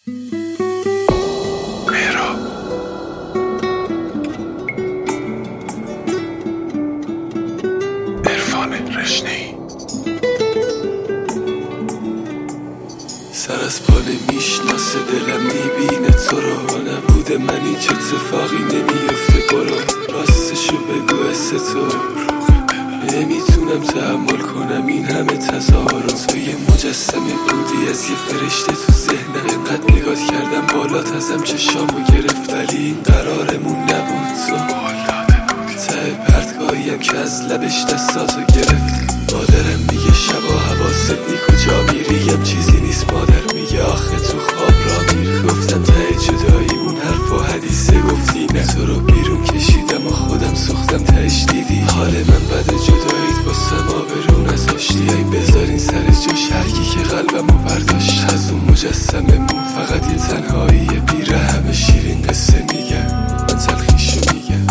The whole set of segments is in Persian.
مهراب عرفان رشنه‌ای سر از پا نمیشناسه دلم میبینه تو رو نبوده من هیچ اتفاقی نمیفته برو راستشو بگو تو نمیتونم تحمل کنم این همه تظاهر تو یه مجسمه بودی از یه فرشته تو ذهنم اینقدر نگات کردم بالات ازم چشامو گرفت ولی این قرارمون نبود تو ته پرتگاهیم که از لبش دستاتو گرفت مادرم میگه شبا حواست نی کجا میریم چیزی نیست مادر میگه آخه تو خواب را میر گفتم ته جداییمون حرف و حدیثه گفتی نه تو رو بیرون کشیدم و خودم سوختم تهش دیدی حال من بعد جداییت واسم آبرو نذاشتی ای بذارین سر جاش هرکی که قلبمو برداشت از اون مجسممون فقط یه تنهایی بیره همه شیرین قصه میگن من تلخیشو میگم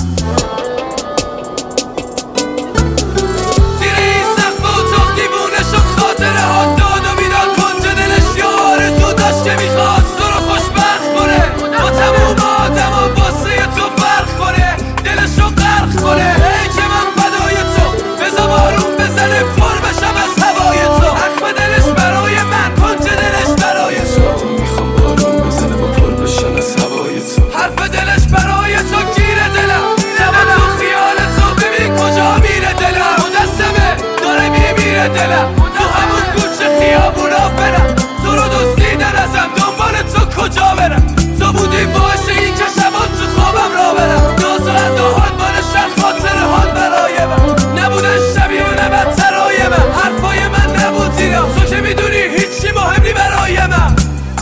تو همون کوچه خیابونا برم تو رو دزدیدن ازم دنبال تو کجا برم تو بودی باعث این که شبان تو خوابم را برم ناز و انداهات مالشن خاطر حال برای من نبودن شبیه و نبدترای من حرفای من نبود اینا تو که میدونی هیچی مهم نی برای من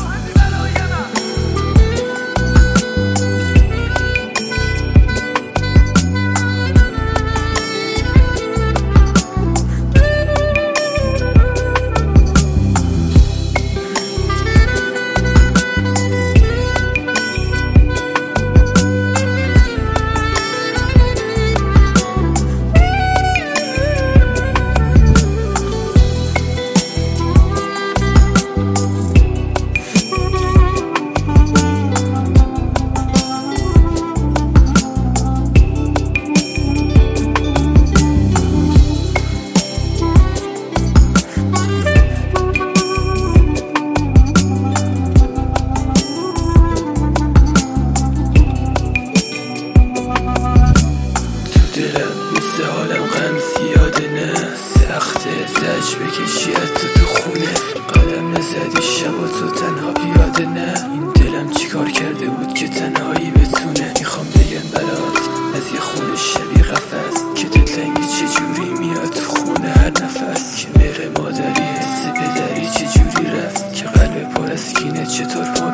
حالم غم زیاده نه سخته زج بکشی تو خونه قدم نزدی شب و تو تنها پیاده نه این دلم چیکار کرده بود که تنهایی بتونه میخوام بگم بلات از یه خونه شبیه قفس که دلتنگی چجوری میاد تو خونه هر نفس که مهر مادری حس پدری چجوری رفت که قلب پر از کینه چطور پر